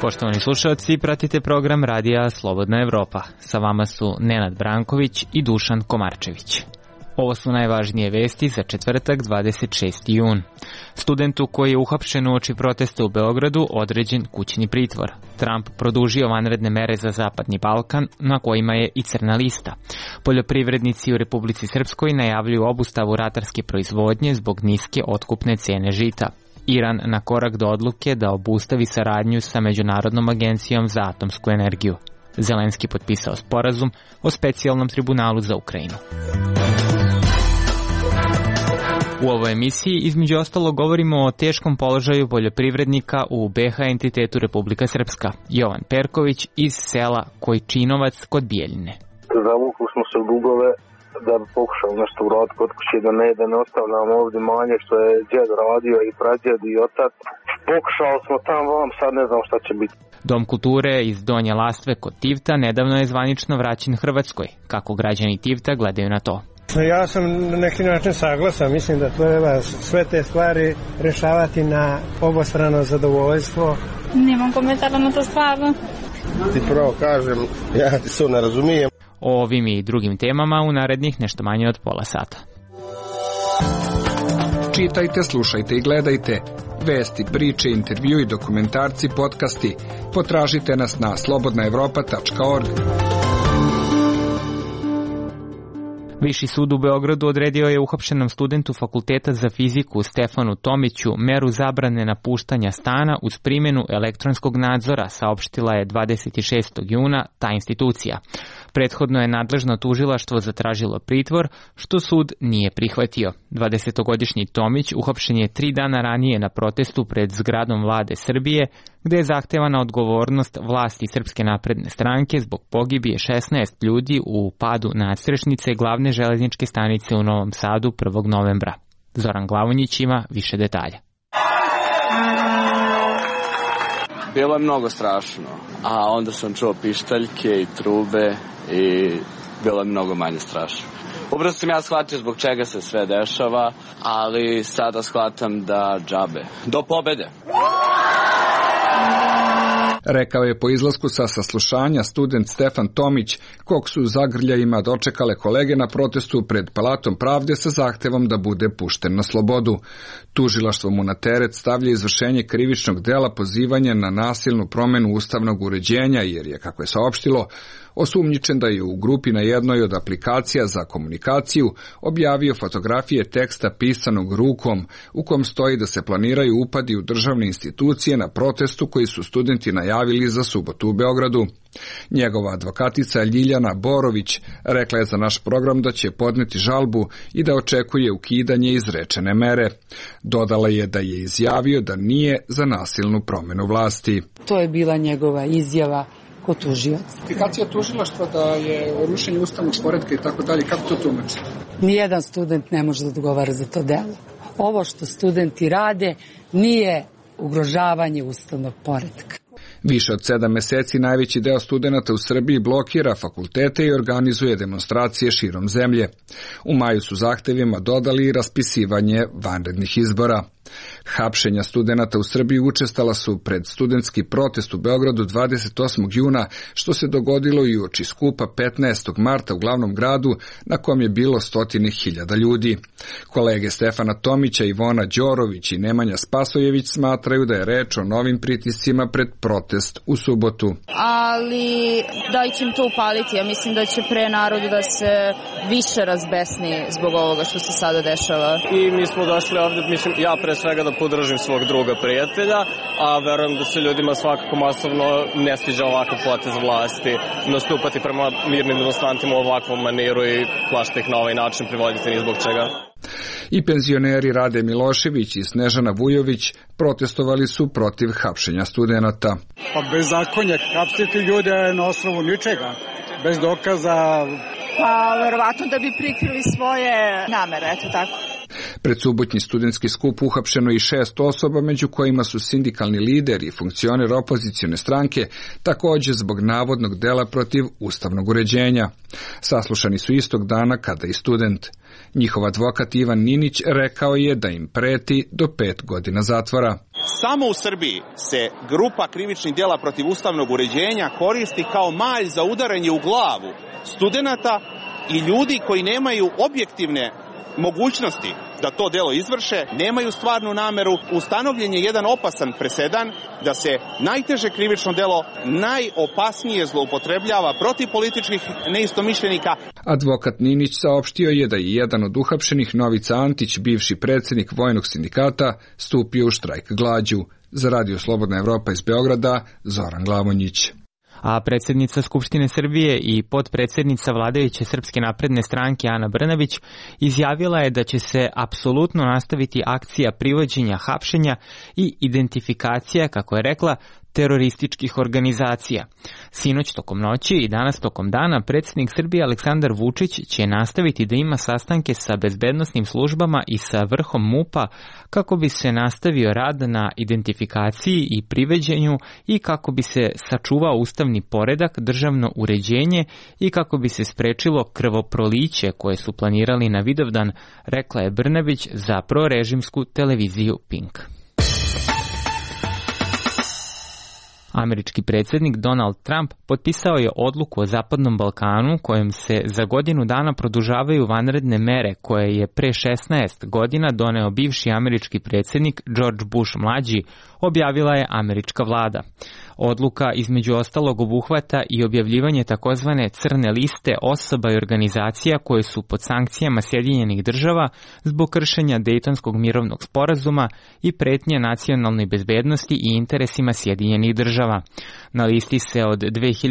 Poštovani slušalci, pratite program Radija Slobodna Evropa. Sa vama su Nenad Branković i Dušan Komarčević. Ovo su najvažnije vesti za četvrtak 26. jun. Studentu koji je uhapšen uoči protesta u Beogradu određen kućni pritvor. Trump produžio vanredne mere za Zapadni Balkan, na kojima je i crna lista. Poljoprivrednici u Republici Srpskoj najavljuju obustavu ratarske proizvodnje zbog niske otkupne cene žita. Iran na korak do odluke da obustavi saradnju sa Međunarodnom agencijom za atomsku energiju. Zelenski potpisao sporazum o specijalnom tribunalu za Ukrajinu. U ovoj emisiji između ostalog govorimo o teškom položaju poljoprivrednika u BiH entitetu Republika Srpska. Jovan Perković iz sela Kojčinovac kod Bijeljine. Zavukli smo se u dugove da bi pokušao nešto uraditi kod kuće, da ne ostavljamo ovdje manje što je djed radio i pradjed i otac. Pokušao smo tamo, sad ne znam šta će biti. Dom kulture iz Donje Lastve kod Tivta nedavno je zvanično vraćen Hrvatskoj. Kako građani Tivta gledaju na to? Ja sam na neki način saglasan, mislim da treba sve te stvari rešavati na obostrano zadovoljstvo. Nemam komentara na to stvarno. Ti pravo kažem, ja ti se ne razumijem. O ovim i drugim temama u narednih nešto manje od pola sata. Čitajte, slušajte i gledajte. Vesti, priče, intervju i dokumentarci, podcasti. Potražite nas na slobodnaevropa.org. Viši sud u Beogradu odredio je uhapšenom studentu Fakulteta za fiziku Stefanu Tomiću meru zabrane napuštanja stana uz primjenu elektronskog nadzora, saopštila je 26. juna ta institucija. Prethodno je nadležno tužilaštvo zatražilo pritvor, što sud nije prihvatio. 20-godišnji Tomić uhapšen je 3 dana ranije na protestu pred zgradom vlade Srbije, gde je zahtevana odgovornost vlasti Srpske napredne stranke zbog pogibije 16 ljudi u padu nadstrešnice glavne železničke stanice u Novom Sadu 1. novembra. Zoran Glavonjić ima više detalja. Bilo je mnogo strašno, a onda sam čuo pištaljke i trube i bilo je mnogo manje strašno. Ubrzo sam ja shvatio zbog čega se sve dešava, ali sada shvatam da džabe. Do pobede! Rekao je po izlasku sa saslušanja student Stefan Tomić, kog su zagrljajima dočekale kolege na protestu pred Palatom pravde sa zahtevom da bude pušten na slobodu. Tužilaštvo mu na teret stavlja izvršenje krivičnog dela pozivanja na nasilnu promenu ustavnog uređenja, jer je, kako je saopštilo, osumnjičen da je u grupi na jednoj od aplikacija za komunikaciju objavio fotografije teksta pisanog rukom u kom stoji da se planiraju upadi u državne institucije na protestu koji su studenti najavili za subotu u Beogradu. Njegova advokatica Ljiljana Borović rekla je za naš program da će podneti žalbu i da očekuje ukidanje izrečene mere. Dodala je da je izjavio da nije za nasilnu promenu vlasti. To je bila njegova izjava kod tužioca. Aplikacija tužilaštva da je rušenje ustavnog poretka i tako dalje, kako to tumačite? Nijedan student ne može da odgovara za to delo. Ovo što studenti rade nije ugrožavanje ustavnog poretka. Više od 7 meseci najveći deo studenata u Srbiji blokira fakultete i organizuje demonstracije širom zemlje. U maju su zahtevima dodali i raspisivanje vanrednih izbora. Hapšenja studenata u Srbiji učestala su pred studentski protest u Beogradu 28. juna, što se dogodilo i uoči skupa 15. marta u glavnom gradu, na kom je bilo 100.000 ljudi. Kolege Stefana Tomića, Ivona Đorović i Nemanja Spasojević smatraju da je reč o novim pritiscima pred protest u subotu. Ali da će im to upaliti, ja mislim da će pre narodu da se više razbesni zbog ovoga što se sada dešava. I mi smo došli ovdje, mislim, ja pre svega da podržim svog druga prijatelja, a verujem da se ljudima svakako masovno ne sviđa ovakav potez vlasti, nastupati prema mirnim demonstrantima u ovakvom maniru i plašiti ih na ovaj način, privoditi ni zbog čega. I penzioneri Rade Milošević i Snežana Vujović protestovali su protiv hapšenja studenata. Pa bezakonje, hapsiti ljude na osnovu ničega, bez dokaza. Pa verovatno da bi prikrili svoje namere, eto tako. Pred subotnji studentski skup uhapšeno i 6 osoba, među kojima su sindikalni lider i funkcioner opozicione stranke, također zbog navodnog dela protiv ustavnog uređenja. Saslušani su istog dana kada i student. Njihov advokat Ivan Ninić rekao je da im preti do 5 godina zatvora. Samo u Srbiji se grupa krivičnih djela protiv ustavnog uređenja koristi kao malj za udaranje u glavu studenata i ljudi koji nemaju objektivne mogućnosti da to delo izvrše, nemaju stvarnu nameru. Ustanovljen je jedan opasan presedan da se najteže krivično delo najopasnije zloupotrebljava protiv političkih neistomišljenika. Advokat Ninić saopštio je da je jedan od uhapšenih, Novica Antić, bivši predsjednik vojnog sindikata, stupio u štrajk glađu. Za Radio Slobodna Evropa iz Beograda, Zoran Glavonjić. A predsjednica Skupštine Srbije i potpredsjednica vladajuće Srpske napredne stranke Ana Brnabić izjavila je da će se apsolutno nastaviti akcija privođenja, hapšenja i identifikacija, kako je rekla, terorističkih organizacija. Sinoć tokom noći i danas tokom dana predsjednik Srbije Aleksandar Vučić će nastaviti da ima sastanke sa bezbednosnim službama i sa vrhom MUP-a kako bi se nastavio rad na identifikaciji i priveđenju i kako bi se sačuvao ustavni poredak, državno uređenje i kako bi se sprečilo krvoproliće koje su planirali na Vidovdan, rekla je Brnabić za prorežimsku televiziju Pink. Američki predsjednik Donald Trump potpisao je odluku o Zapadnom Balkanu kojom se za godinu dana produžavaju vanredne mere koje je pre 16 godina doneo bivši američki predsjednik George Bush mlađi, objavila je američka vlada. Odluka između ostalog obuhvata i objavljivanje takozvane crne liste osoba i organizacija koje su pod sankcijama Sjedinjenih država zbog kršenja Dejtonskog mirovnog sporazuma i pretnje nacionalnoj bezbednosti i interesima Sjedinjenih država. Na listi se od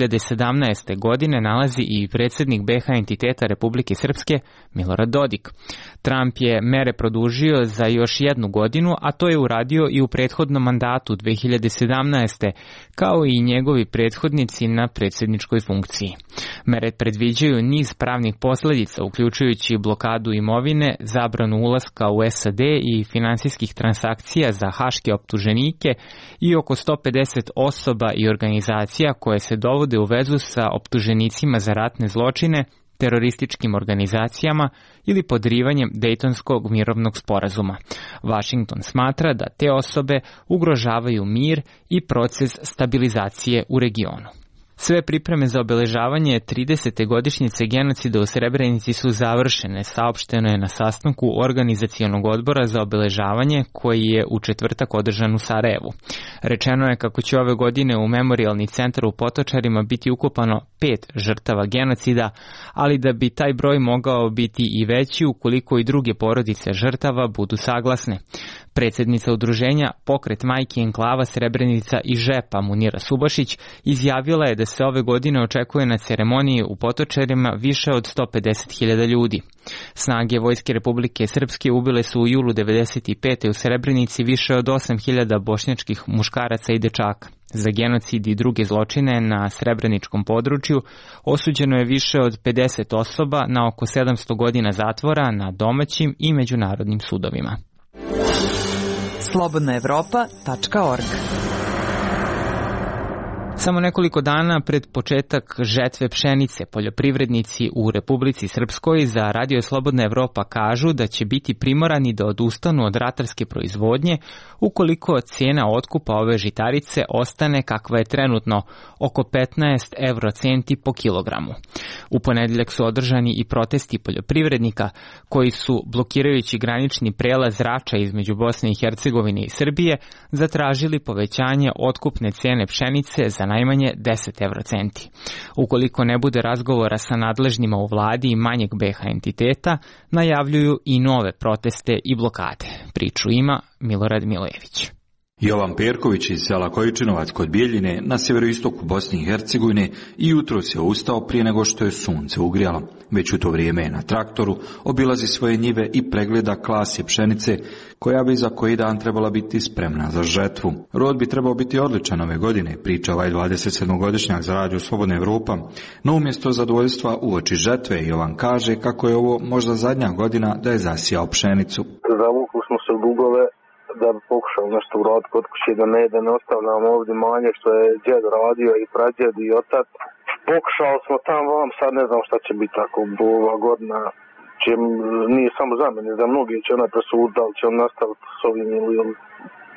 2017. godine nalazi i predsjednik BiH entiteta Republike Srpske Milorad Dodik. Trump je mere produžio za još jednu godinu, a to je uradio i u prethodnom mandatu 2017. kao i njegovi prethodnici na predsjedničkoj funkciji. Mere predviđaju niz pravnih posljedica, uključujući blokadu imovine, zabranu ulaska u SAD i finansijskih transakcija za haške optuženike i oko 150 osoba i organizacija koje se dovode u vezu sa optuženicima za ratne zločine, terorističkim organizacijama ili podrivanjem Dejtonskog mirovnog sporazuma. Washington smatra da te osobe ugrožavaju mir i proces stabilizacije u regionu. Sve pripreme za obeležavanje 30. godišnjice genocida u Srebrenici su završene, saopšteno je na sastanku Organizacionog odbora za obeležavanje koji je u četvrtak održan u Sarajevu. Rečeno je kako će ove godine u memorijalni centar u Potočarima biti ukopano 5 žrtava genocida, ali da bi taj broj mogao biti i veći ukoliko i druge porodice žrtava budu saglasne. Predsjednica udruženja Pokret majki enklava Srebrenica i Žepa Munira Subašić izjavila je da se ove godine očekuje na ceremoniji u Potočarima više od 150.000 ljudi. Snage Vojske Republike Srpske ubile su u julu 1995. u Srebrenici više od 8.000 bošnjačkih muškaraca i dečaka. Za genocid i druge zločine na srebreničkom području osuđeno je više od 50 osoba na oko 700 godina zatvora na domaćim i međunarodnim sudovima. slobodnaevropa.org. Samo nekoliko dana pred početak žetve pšenice poljoprivrednici u Republici Srpskoj za Radio Slobodna Evropa kažu da će biti primorani da odustanu od ratarske proizvodnje ukoliko cijena otkupa ove žitarice ostane kakva je trenutno, oko 15 eurocenti po kilogramu. U ponedjeljak su održani i protesti poljoprivrednika koji su, blokirajući granični prelaz Rača između Bosne i Hercegovine i Srbije, zatražili povećanje otkupne cijene pšenice za najmanje 10 eurocenti. Ukoliko ne bude razgovora sa nadležnima u vladi i manjeg BiH entiteta, najavljuju i nove proteste i blokade. Priču ima Milorad Milojević. Jovan Perković iz sela Kojičinovac kod Bijeljine na sjeveroistoku Bosne i Hercegovine i jutros je ustao prije nego što je sunce ugrijalo. Već u to vrijeme je na traktoru, obilazi svoje njive i pregleda klasje pšenice koja bi za koji dan trebala biti spremna za žetvu. Rod bi trebao biti odličan ove godine, priča ovaj 27-godišnjak za Radio Slobodna Evropa, no umjesto zadovoljstva uoči žetve Jovan kaže kako je ovo možda zadnja godina da je zasijao pšenicu. Zavukli smo se u dugove da bi pokušali nešto uraditi kod kuće, da ne ostavljamo ovdje manje što je djed radio i pradjed i otac. Pokušali smo tam vam, sad ne znam šta će biti tako ova godina. Nije samo za mene, za mnogi će ona presuditi, da li će on nastaviti s ovim ili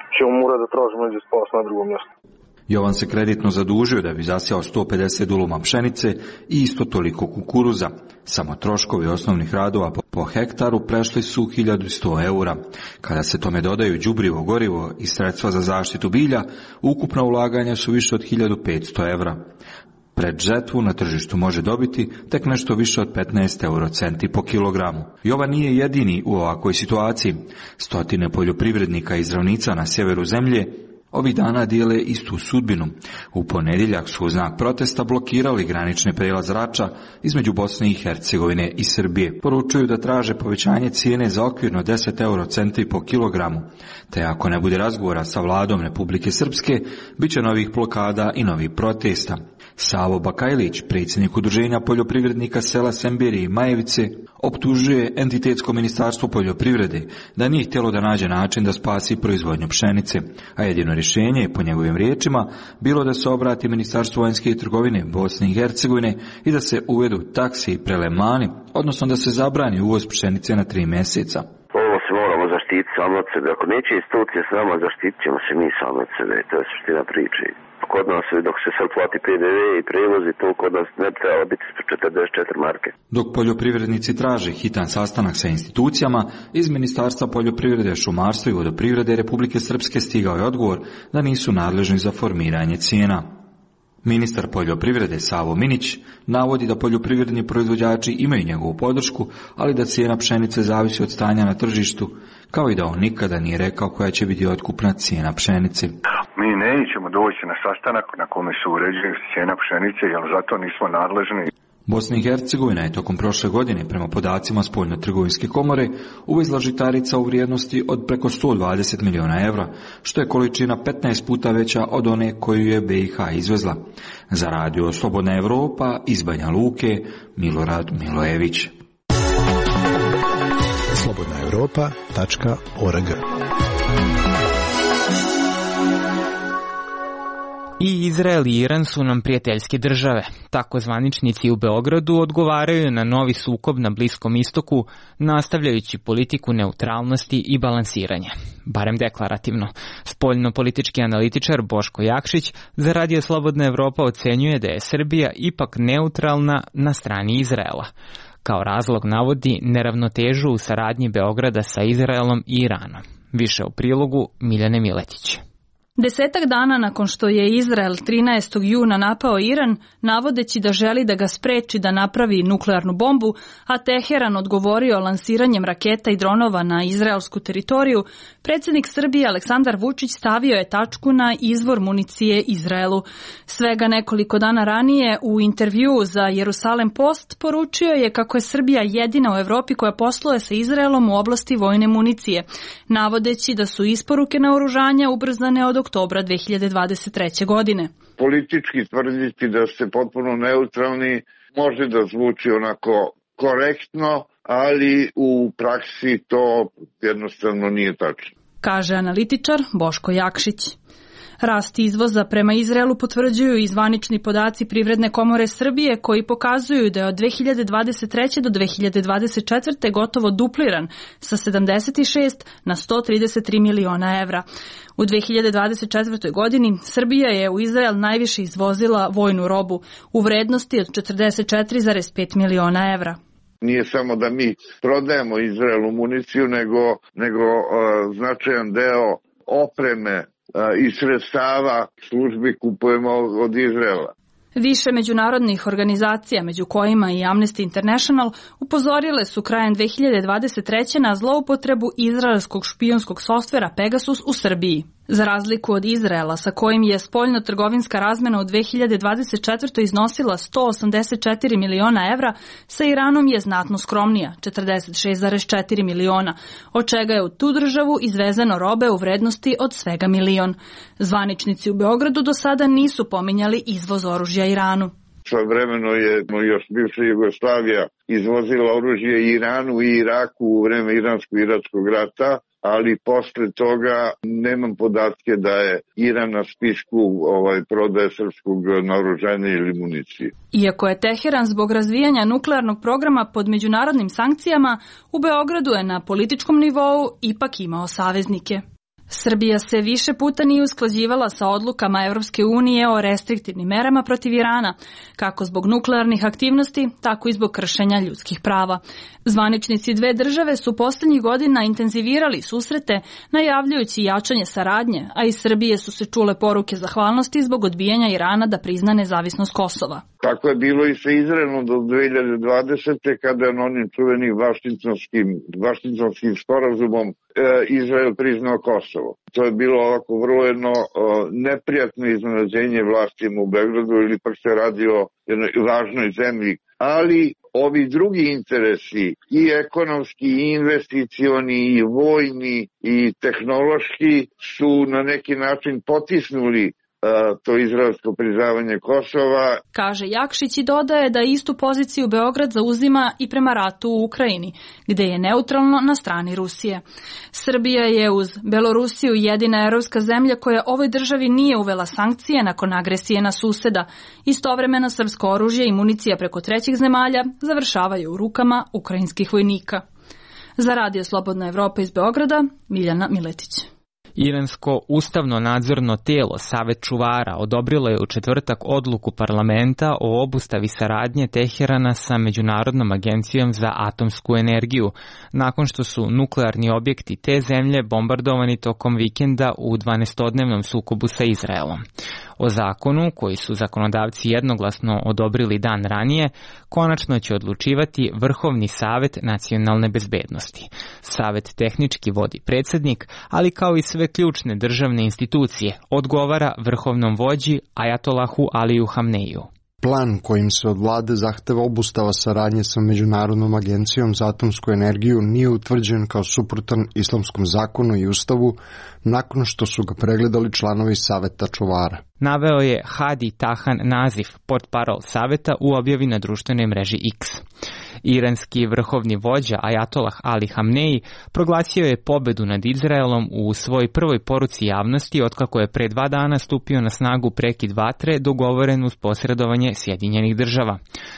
ćemo morati da tražimo među spas na drugom mjestu. Jovan se kreditno zadužio da bi zasijao 150 duluma pšenice i isto toliko kukuruza. Samo troškovi osnovnih radova po hektaru prešli su 1100 eura. Kada se tome dodaju đubrivo gorivo i sredstva za zaštitu bilja, ukupna ulaganja su više od 1500 evra. Pred žetvu na tržištu može dobiti tek nešto više od 15 eurocenti po kilogramu. Jovan nije jedini u ovakvoj situaciji. Stotine poljoprivrednika iz ravnica na sjeveru zemlje ovih dana dijele istu sudbinu. U ponedjeljak su u znak protesta blokirali granični prijelaz Rača između Bosne i Hercegovine i Srbije. Poručuju da traže povećanje cijene za okvirno 10 eurocenti po kilogramu, te ako ne bude razgovora sa vladom Republike Srpske, bit će novih blokada i novih protesta. Savo Bakajlić, predsjednik udruženja poljoprivrednika sela Sembiri i Majevice, optužuje entitetsko ministarstvo poljoprivrede da nije htjelo da nađe način da spasi proizvodnju pšenice, a jedino rješenje je, po njegovim riječima, bilo da se obrati Ministarstvo vanjske trgovine Bosne i Hercegovine i da se uvedu taksi i prelemani, odnosno da se zabrani uvoz pšenice na 3 mjeseca. Ovo se moramo zaštititi sami od sebe. Ako neće institucije s nama, zaštitit ćemo se mi sami od sebe. To je suština priče. Kod nas, dok se sad plati PDV i prevozi, to kod nas ne treba biti 44 marke. Dok poljoprivrednici traže hitan sastanak sa institucijama, iz Ministarstva poljoprivrede, šumarstva i vodoprivrede Republike Srpske stigao je odgovor da nisu nadležni za formiranje cijena. Ministar poljoprivrede Savo Minić navodi da poljoprivredni proizvođači imaju njegovu podršku, ali da cijena pšenice zavisi od stanja na tržištu, kao i da on nikada nije rekao koja će biti otkupna cijena pšenice. Mi nećemo doći na sastanak na kome se uređuje cijena pšenice, jer zato nismo nadležni. Bosna i Hercegovina je tokom prošle godine, prema podacima Spoljno-trgovinske komore, uvezla žitarica u vrijednosti od preko 120 miliona evra, što je količina 15 puta veća od one koju je BiH izvezla. Za radio Slobodna Evropa iz Banja Luke, Milorad Milojević. slobodnaevropa.org. I Izrael i Iran su nam prijateljske države. Tako zvaničnici u Beogradu odgovaraju na novi sukob na Bliskom istoku, nastavljajući politiku neutralnosti i balansiranja. Barem deklarativno. Spoljno-politički analitičar Boško Jakšić za Radio Slobodna Evropa ocenjuje da je Srbija ipak neutralna na strani Izraela. Kao razlog navodi neravnotežu u saradnji Beograda sa Izraelom i Iranom. Više u prilogu Miljane Miletić. 10 dana nakon što je Izrael 13. juna napao Iran, navodeći da želi da ga spreči da napravi nuklearnu bombu, a Teheran odgovorio lansiranjem raketa i dronova na izraelsku teritoriju, predsjednik Srbije Aleksandar Vučić stavio je tačku na izvor municije Izraelu. Svega nekoliko dana ranije u intervjuu za Jerusalem Post poručio je kako je Srbija jedina u Evropi koja posluje sa Izraelom u oblasti vojne municije, navodeći da su isporuke naoružanja ubrzane od oktobra 2023. godine. Politički tvrditi da ste potpuno neutralni može da zvuči onako korektno, ali u praksi to jednostavno nije tačno, kaže analitičar Boško Jakšić. Rast izvoza prema Izraelu potvrđuju i zvanični podaci Privredne komore Srbije koji pokazuju da je od 2023. do 2024. gotovo dupliran sa 76 na 133 miliona evra. U 2024. godini Srbija je u Izrael najviše izvozila vojnu robu u vrednosti od 44,5 miliona evra. Nije samo da mi prodajemo Izraelu municiju, nego značajan deo opreme i sredstava službi kupujemo od Izraela. Više međunarodnih organizacija, među kojima i Amnesty International, upozorile su krajem 2023. na zloupotrebu izraelskog špijunskog softvera Pegasus u Srbiji. Za razliku od Izraela, sa kojim je spoljno-trgovinska razmena u 2024. iznosila 184 miliona evra, sa Iranom je znatno skromnija, 46,4 miliona, od čega je u tu državu izvezeno robe u vrednosti od svega milion. Zvaničnici u Beogradu do sada nisu pominjali izvoz oružja Iranu. Svojevremeno je još bivša Jugoslavija izvozila oružje Iranu i Iraku u vreme iransko-irakskog rata, ali posle toga nemam podatke da je Iran na spisku prodaje srpskog naoružanja ili municije. Iako je Teheran zbog razvijanja nuklearnog programa pod međunarodnim sankcijama, u Beogradu je na političkom nivou ipak imao saveznike. Srbija se više puta nije usklađivala sa odlukama Evropske unije o restriktivnim merama protiv Irana, kako zbog nuklearnih aktivnosti, tako i zbog kršenja ljudskih prava. Zvaničnici dve države su poslednjih godina intenzivirali susrete, najavljujući jačanje saradnje, a iz Srbije su se čule poruke zahvalnosti zbog odbijanja Irana da prizna nezavisnost Kosova. Tako je bilo i sa Izraelom do 2020. kada je onim čuvenim Vašingtonskim sporazumom Izrael priznao Kosovo. To je bilo ovako vrlo jedno neprijatno iznenađenje vlastima u Beogradu, ili pak se radi o jednoj važnoj zemlji. Ali ovi drugi interesi, i ekonomski, i investicioni, i vojni, i tehnološki, su na neki način potisnuli to izraelsko priznavanje Kosova. Kaže Jakšić i dodaje da istu poziciju Beograd zauzima i prema ratu u Ukrajini, gde je neutralno na strani Rusije. Srbija je uz Belorusiju jedina evropska zemlja koja ovoj državi nije uvela sankcije nakon agresije na suseda. Istovremeno srpsko oružje i municija preko trećih zemalja završavaju u rukama ukrajinskih vojnika. Za Radio Slobodna Evropa iz Beograda, Miljana Miletić. Iransko ustavno nadzorno tijelo Savet čuvara odobrilo je u četvrtak odluku parlamenta o obustavi saradnje Teherana sa Međunarodnom agencijom za atomsku energiju, nakon što su nuklearni objekti te zemlje bombardovani tokom vikenda u 12-dnevnom sukobu sa Izraelom. O zakonu, koji su zakonodavci jednoglasno odobrili dan ranije, konačno će odlučivati Vrhovni savet nacionalne bezbednosti. Savet tehnički vodi predsjednik, ali kao i sve ključne državne institucije, odgovara vrhovnom vođi Ajatolahu Aliju Hamneiju. Plan kojim se od vlade zahteva obustava saradnje sa Međunarodnom agencijom za atomsku energiju nije utvrđen kao suprotan islamskom zakonu i ustavu nakon što su ga pregledali članovi Saveta čuvara. Naveo je Hadi Tahan Nazif, portparol Saveta, u objavi na društvenoj mreži X. Iranski vrhovni vođa Ajatolah Ali Hamneji proglasio je pobedu nad Izraelom u svojoj prvoj poruci javnosti otkako je pre 2 dana stupio na snagu prekid vatre dogovoren uz posredovanje Sjedinjenih država.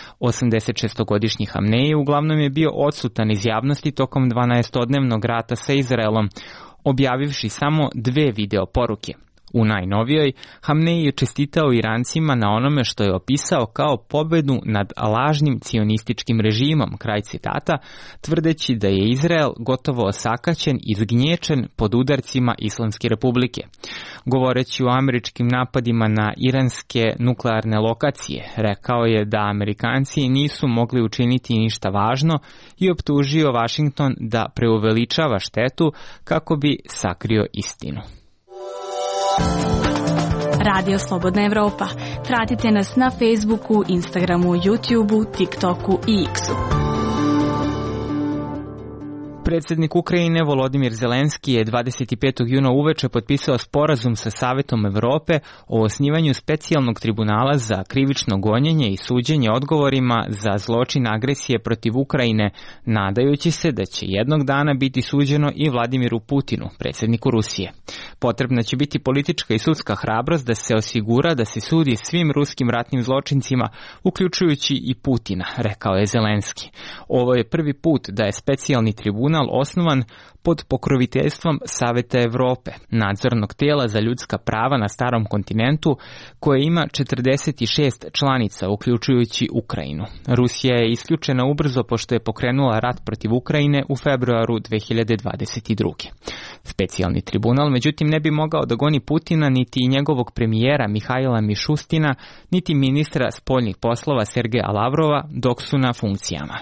86-godišnji Hamneji uglavnom je bio odsutan iz javnosti tokom 12-dnevnog rata sa Izraelom, objavivši samo 2 video poruke. U najnovijoj, Hamneji je čestitao Irancima na onome što je opisao kao pobedu nad lažnim cionističkim režimom, kraj citata, tvrdeći da je Izrael gotovo osakaćen i zgnječen pod udarcima Islamske republike. Govoreći o američkim napadima na iranske nuklearne lokacije, rekao je da Amerikanci nisu mogli učiniti ništa važno i optužio Vašington da preuveličava štetu kako bi sakrio istinu. Radio Slobodna Evropa. Pratite nas na Facebooku, Instagramu, YouTubeu, TikToku i X-u. Predsjednik Ukrajine Volodimir Zelenski je 25. juna uveče potpisao sporazum sa Savetom Evrope o osnivanju specijalnog tribunala za krivično gonjenje i suđenje odgovorima za zločin agresije protiv Ukrajine, nadajući se da će jednog dana biti suđeno i Vladimiru Putinu, predsjedniku Rusije. Potrebna će biti politička i sudska hrabrost da se osigura da se sudi svim ruskim ratnim zločincima, uključujući i Putina, rekao je Zelenski. Ovo je prvi put da je specijalni tribunal osnovan pod pokroviteljstvom Saveta Evrope, nadzornog tijela za ljudska prava na starom kontinentu, koje ima 46 članica, uključujući Ukrajinu. Rusija je isključena ubrzo pošto je pokrenula rat protiv Ukrajine u februaru 2022. Specijalni tribunal, međutim, ne bi mogao da goni Putina, niti njegovog premijera Mihajla Mišustina, niti ministra spoljnih poslova Sergeja Lavrova dok su na funkcijama.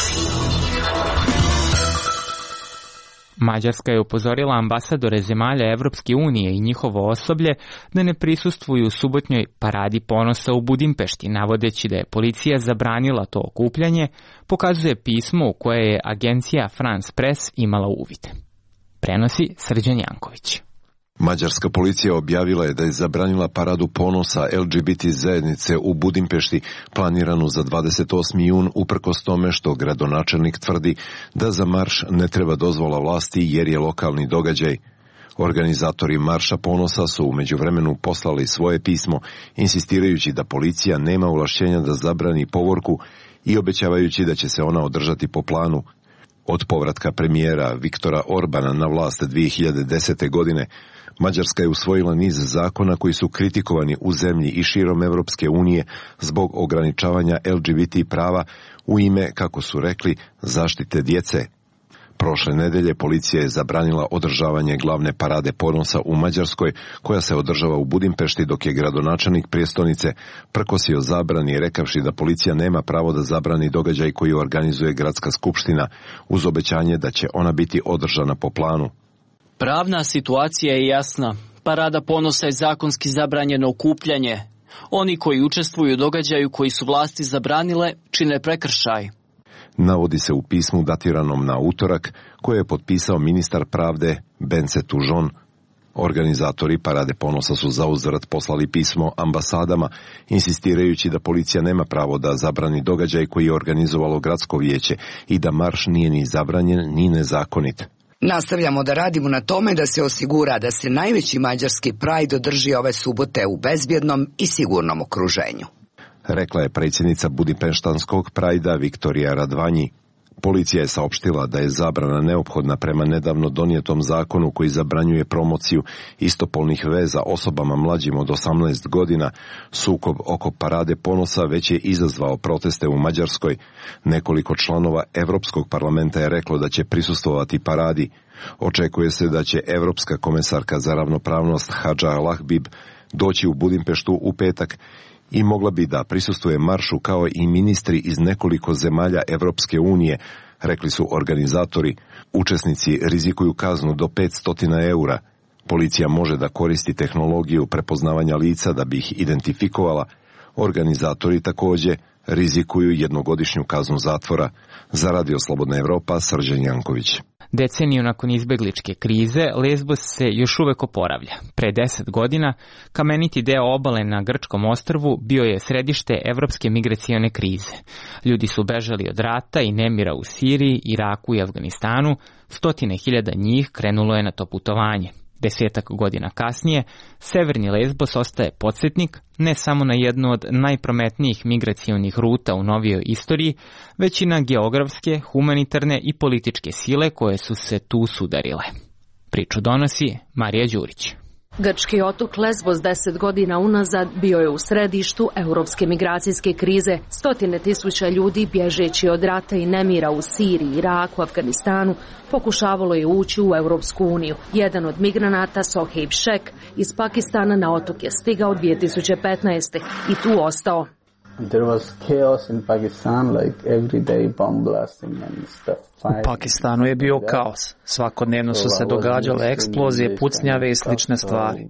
Mađarska je upozorila ambasadore zemalja Evropske unije i njihovo osoblje da ne prisustvuju subotnjoj paradi ponosa u Budimpešti, navodeći da je policija zabranila to okupljanje, pokazuje pismo u koje je agencija France Press imala uvid. Prenosi Srđan Janković. Mađarska policija objavila je da je zabranila paradu ponosa LGBT zajednice u Budimpešti, planiranu za 28. jun, uprkos tome što gradonačelnik tvrdi da za marš ne treba dozvola vlasti jer je lokalni događaj. Organizatori Marša ponosa su u međuvremenu poslali svoje pismo, insistirajući da policija nema ovlašćenja da zabrani povorku i obećavajući da će se ona održati po planu. Od povratka premijera Viktora Orbana na vlast 2010. godine, Mađarska je usvojila niz zakona koji su kritikovani u zemlji i širom Evropske unije zbog ograničavanja LGBT prava u ime, kako su rekli, zaštite djece. Prošle nedelje policija je zabranila održavanje glavne parade ponosa u Mađarskoj, koja se održava u Budimpešti, dok je gradonačelnik prijestolnice prkosio zabrani rekavši da policija nema pravo da zabrani događaj koji organizuje gradska skupština, uz obećanje da će ona biti održana po planu. Pravna situacija je jasna. Parada ponosa je zakonski zabranjeno okupljanje. Oni koji učestvuju u događaju koji su vlasti zabranile čine prekršaj. Navodi se u pismu datiranom na utorak koje je potpisao ministar pravde Bence Tužon. Organizatori parade ponosa su zauzvrat poslali pismo ambasadama, insistirajući da policija nema pravo da zabrani događaj koji je organizovalo gradsko vijeće i da marš nije ni zabranjen ni nezakonit. Nastavljamo da radimo na tome da se osigura da se najveći mađarski Pride održi ove subote u bezbjednom i sigurnom okruženju, rekla je predsjednica Budimpeštanskog Prajda Viktorija Radvanji. Policija je saopštila da je zabrana neophodna prema nedavno donijetom zakonu koji zabranjuje promociju istopolnih veza osobama mlađim od 18 godina. Sukob oko parade ponosa već je izazvao proteste u Mađarskoj. Nekoliko članova Europskog parlamenta je reklo da će prisustvovati paradi. Očekuje se da će Europska komesarka za ravnopravnost Hadža Lahbib doći u Budimpeštu u petak i mogla bi da prisustvuje maršu kao i ministri iz nekoliko zemalja Evropske unije, rekli su organizatori. Učesnici rizikuju kaznu do 500 eura. Policija može da koristi tehnologiju prepoznavanja lica da bi ih identifikovala. Organizatori također rizikuju jednogodišnju kaznu zatvora. Za Radio Slobodna Evropa, Srđan Janković. Deceniju nakon izbegličke krize, Lesbos se još uvek oporavlja. Pre 10 godina, kameniti deo obale na grčkom ostrvu bio je središte evropske migracione krize. Ljudi su bežali od rata i nemira u Siriji, Iraku i Afganistanu, 100.000 njih krenulo je na to putovanje. 10 godina kasnije, severni Lesbos ostaje podsjetnik ne samo na jednu od najprometnijih migracionih ruta u novijoj istoriji, već i na geografske, humanitarne i političke sile koje su se tu sudarile. Priču donosi Marija Đurić. Grčki otok Lesbos 10 godina unazad bio je u središtu europske migracijske krize. 100.000 ljudi bježeći od rata i nemira u Siriji, Iraku, Afganistanu pokušavalo je ući u Europsku uniju. Jedan od migranata, Soheib Šek, iz Pakistana na otok je stigao 2015. i tu ostao. There was chaos in Pakistan, like every day bomb blasting and stuff. U Pakistanu je bio kaos. Svakodnevno su se događale eksplozije, pucnjave i slične stvari.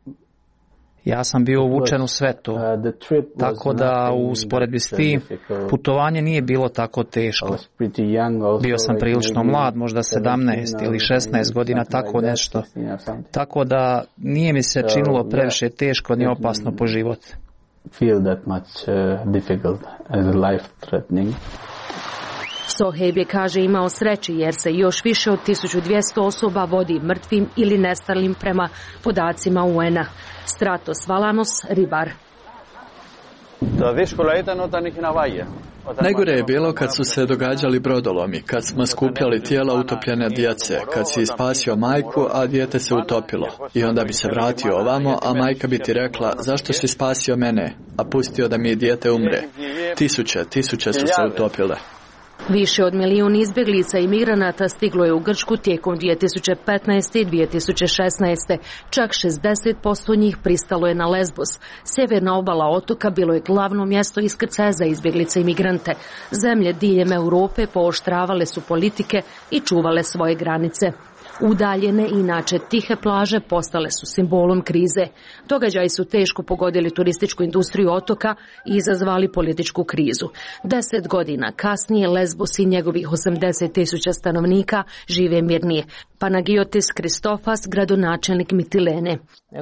Ja sam bio uvučen u sve to, tako da u usporedbi s tim putovanje nije bilo tako teško. Bio sam prilično mlad, možda 17 ili 16 godina, tako nešto. Tako da nije mi se činilo previše teško ni opasno po život. Feel that much difficult as life threatening. Soheib je, kaže, imao sreće jer se još više od 1200 osoba vodi mrtvim ili nestalim prema podacima UN-a. Stratos Valamos, ribar. Najgore je bilo kad su se događali brodolomi, kad smo skupljali tijela utopljene djece, kad si spasio majku, a dijete se utopilo. I onda bi se vratio ovamo, a majka bi ti rekla, zašto si spasio mene, a pustio da mi dijete umre. Tisuće su se utopile. Više od 1 milijun izbjeglica i migranata stiglo je u Grčku tijekom 2015. i 2016. Čak 60% njih pristalo je na Lesbos. Sjeverna obala otoka bilo je glavno mjesto iskrcaja za izbjeglice i migrante. Zemlje diljem Europe pooštravale su politike i čuvale svoje granice. Udaljene i inače tihe plaže postale su simbolom krize. Događaji su teško pogodili turističku industriju otoka i izazvali političku krizu. 10 godina kasnije Lesbos i njegovih 80.000 stanovnika žive mirnije. Panagiotis Kristofas, gradonačelnik Mitilene.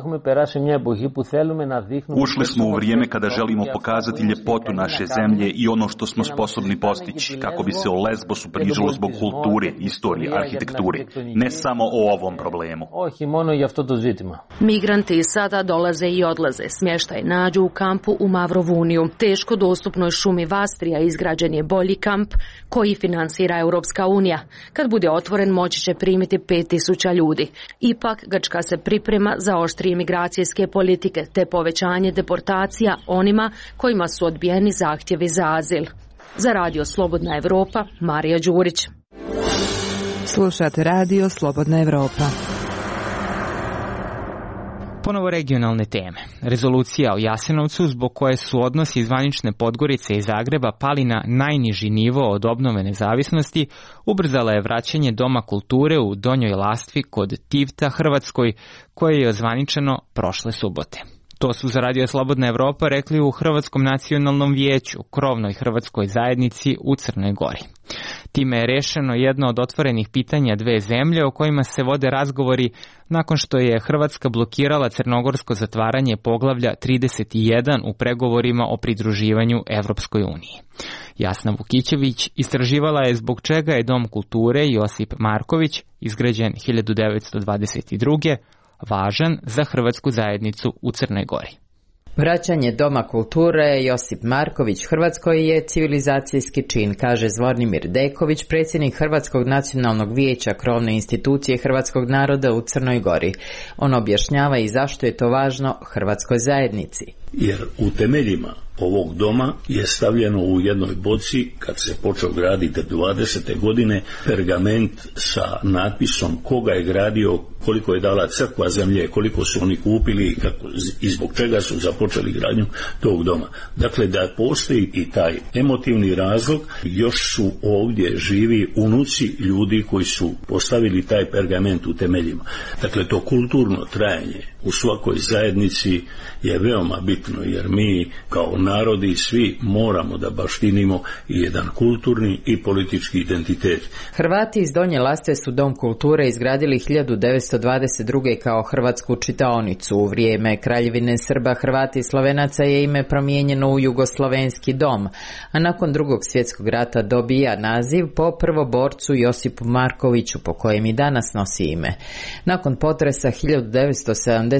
Ušli smo u vrijeme kada želimo pokazati ljepotu naše zemlje i ono što smo sposobni postići, kako bi se o Lesbosu pričalo zbog kulture, istorije, arhitekture, ne samo o ovom problemu. Migranti sada dolaze i odlaze. Smještaj nađu u kampu u Mavrovuniju. Teško dostupnoj šumi Vastrija izgrađen je bolji kamp koji finansira Europska unija. Kad bude otvoren, moći će primiti 5000 ljudi. Ipak, Grčka se priprema za oštrije migracijske politike te povećanje deportacija onima kojima su odbijeni zahtjevi za azil. Za Radio Slobodna Evropa, Marija Đurić. Slušate Radio Slobodna Evropa. Ponovo regionalne teme. Rezolucija o Jasenovcu, zbog koje su odnosi zvanične Podgorice i Zagreba pali na najniži nivo od obnove nezavisnosti, ubrzala je vraćanje Doma kulture u Donjoj Lastvi kod Tivta, Hrvatskoj, koje je ozvaničeno prošle subote. To su za Radio Slobodna Evropa rekli u Hrvatskom nacionalnom vijeću, krovnoj hrvatskoj zajednici u Crnoj Gori. Time je rešeno jedno od otvorenih pitanja dve zemlje o kojima se vode razgovori nakon što je Hrvatska blokirala crnogorsko zatvaranje poglavlja 31 u pregovorima o pridruživanju Evropskoj uniji. Jasna Vukićević istraživala je zbog čega je Dom kulture Josip Marković, izgrađen 1922. važan za hrvatsku zajednicu u Crnoj Gori. Vraćanje Doma kulture Josip Marković Hrvatskoj je civilizacijski čin, kaže Zvonimir Deković, predsjednik Hrvatskog nacionalnog vijeća, krovne institucije hrvatskog naroda u Crnoj Gori. On objašnjava i zašto je to važno hrvatskoj zajednici. Jer u temeljima ovog doma je stavljeno u jednoj boci, kad se počeo graditi 20. godine, pergament sa natpisom koga je gradio, koliko je dala crkva zemlje, koliko su oni kupili i zbog čega su započeli gradnju tog doma. Dakle, da postoji i taj emotivni razlog, još su ovdje živi unuci ljudi koji su postavili taj pergament u temeljima. Dakle, to kulturno trajanje u svakoj zajednici je veoma bitno, jer mi kao narodi svi moramo da baštinimo i jedan kulturni i politički identitet. Hrvati iz Donje Lastve su Dom kulture izgradili 1922. kao hrvatsku čitaonicu. U vrijeme Kraljevine Srba, Hrvata i Slovenaca je ime promijenjeno u Jugoslovenski dom, a nakon Drugog svjetskog rata dobija naziv po prvoborcu Josipu Markoviću, po kojem i danas nosi ime. Nakon potresa 1979.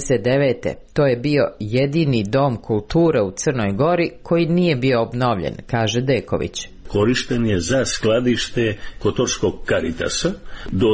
to je bio jedini dom kulture u Crnoj Gori koji nije bio obnovljen, kaže Deković. Korišten je za skladište Kotorskog Karitasa do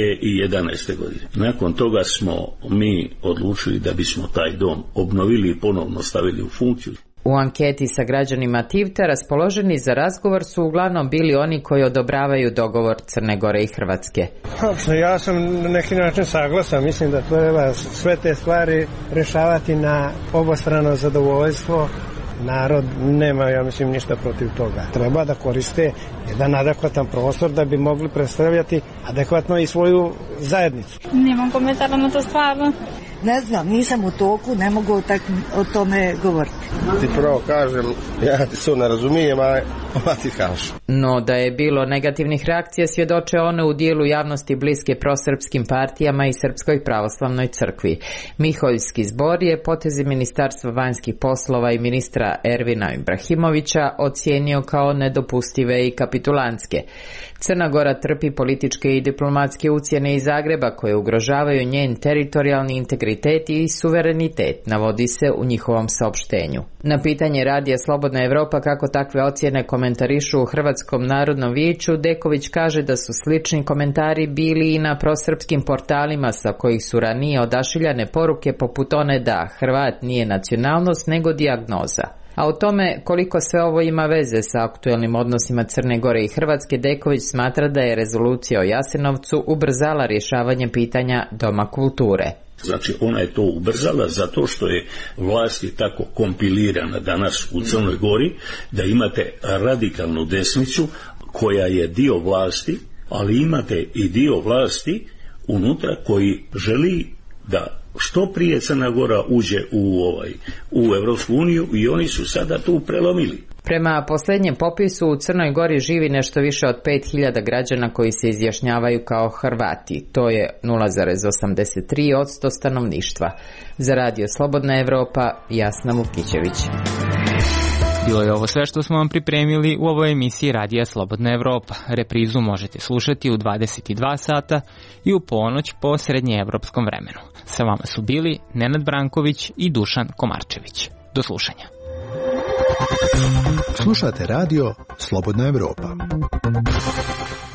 2011. godine. Nakon toga smo mi odlučili da bismo taj dom obnovili i ponovno stavili u funkciju. U anketi sa građanima Tivta raspoloženi za razgovor su uglavnom bili oni koji odobravaju dogovor Crne Gore i Hrvatske. Ja sam na neki način saglasan, mislim da treba sve te stvari rešavati na obostrano zadovoljstvo. Narod nema, ja mislim, ništa protiv toga. Treba da koriste jedan adekvatan prostor da bi mogli predstavljati adekvatno i svoju zajednicu. Nemam komentara na to stvarno. Ne znam, nisam u toku, ne mogu o tome govoriti. Ti pravo kažem, ja ti se ne razumijem, a ti kažeš. No, da je bilo negativnih reakcija svjedoče one u dijelu javnosti bliske prosrpskim partijama i Srpskoj pravoslavnoj crkvi. Miholjski zbor je potezi Ministarstva vanjskih poslova i ministra Ervina Ibrahimovića ocijenio kao nedopustive i kapitulantske. Crna Gora trpi političke i diplomatske ucjene iz Zagreba koje ugrožavaju njen teritorijalni integritet i suverenitet, navodi se u njihovom saopštenju. Na pitanje Radija Slobodna Evropa kako takve ocjene komentarišu u Hrvatskom narodnom vijeću, Deković kaže da su slični komentari bili i na prosrpskim portalima sa kojih su ranije odašiljane poruke poput one da Hrvat nije nacionalnost nego dijagnoza. A o tome koliko sve ovo ima veze sa aktuelnim odnosima Crne Gore i Hrvatske, Deković smatra da je rezolucija o Jasenovcu ubrzala rješavanje pitanja Doma kulture. Znači, ona je to ubrzala zato što je vlast je tako kompilirana danas u Crnoj Gori da imate radikalnu desnicu koja je dio vlasti, ali imate i dio vlasti unutra koji želi da što prije Crna Gora uđe u Evropsku uniju i oni su sada tu prelomili. Prema posljednjem popisu u Crnoj Gori živi nešto više od 5000 građana koji se izjašnjavaju kao Hrvati. To je 0,83% stanovništva. Za Radio Slobodna Evropa, Jasna Vuknićević. Bilo je ovo sve što smo vam pripremili u ovoj emisiji Radija Slobodna Evropa. Reprizu možete slušati u 22 sata i u ponoć po srednjeevropskom vremenu. Sa vama su bili Nenad Branković i Dušan Komarčević. Do slušanja. Slušate radio Slobodna Evropa.